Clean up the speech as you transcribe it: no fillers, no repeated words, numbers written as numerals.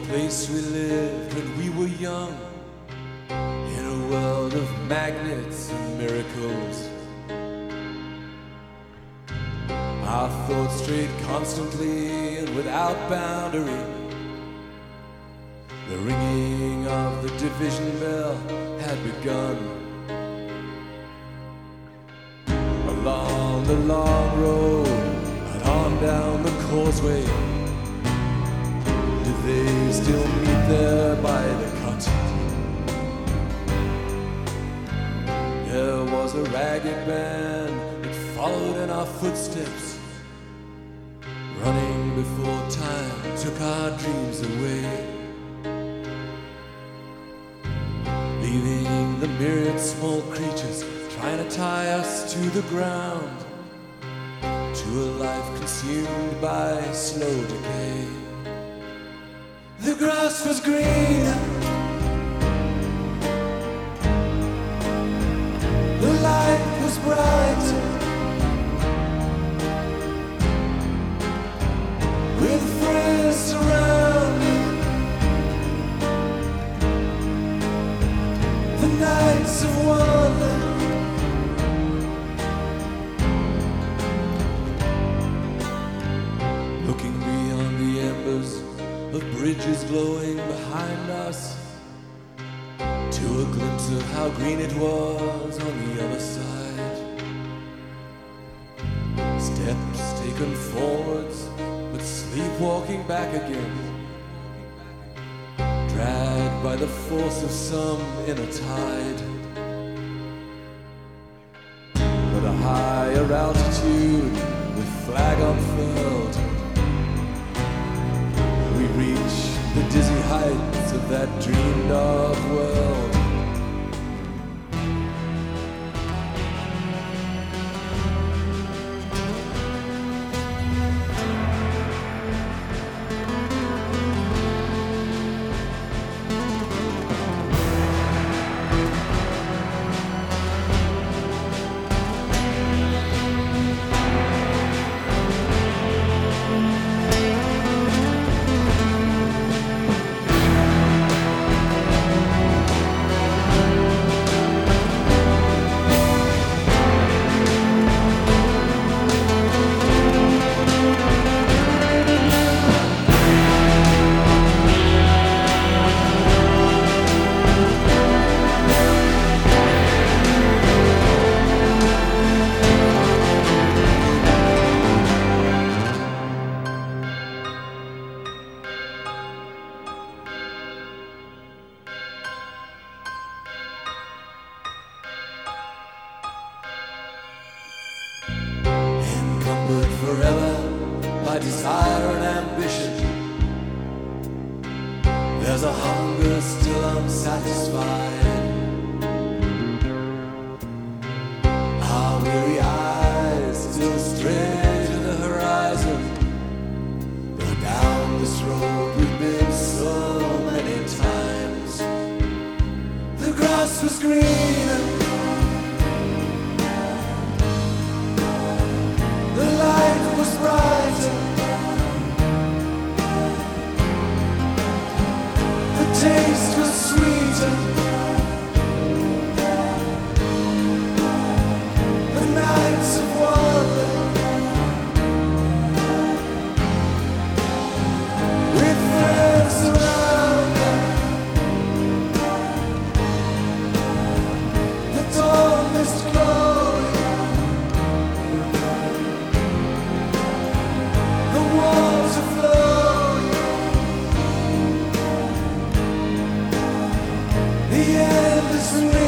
place we lived when we were young, in a world of magnets and miracles. Our thoughts strayed constantly and without boundary. The ringing of the division bell had begun. Along the long road and on down the causeway, did they still meet there by the cut? There was a ragged band that followed in our footsteps, running before time took our dreams away, leaving the myriad small creatures trying to tie us to the ground, to a life consumed by slow decay. The grass was green, the light was bright, with friends surrounding. The nights of wonder, looking beyond the embers of bridges glowing behind us, to a glimpse of how green it was on the other side. Steps taken forwards, but sleepwalking back again, dragged by the force of some inner tide. At a higher altitude, with flag unfurled, we reach the dizzy heights of that dreamed of world. Forever by desire and ambition, there's a hunger still unsatisfied. Our weary eyes still stray to the horizon, but down this road we've been so many times. The grass was greener, the light was brighter, the taste was sweeter, the nights of wonder, with friends around us, the dawn mist glowing. The endless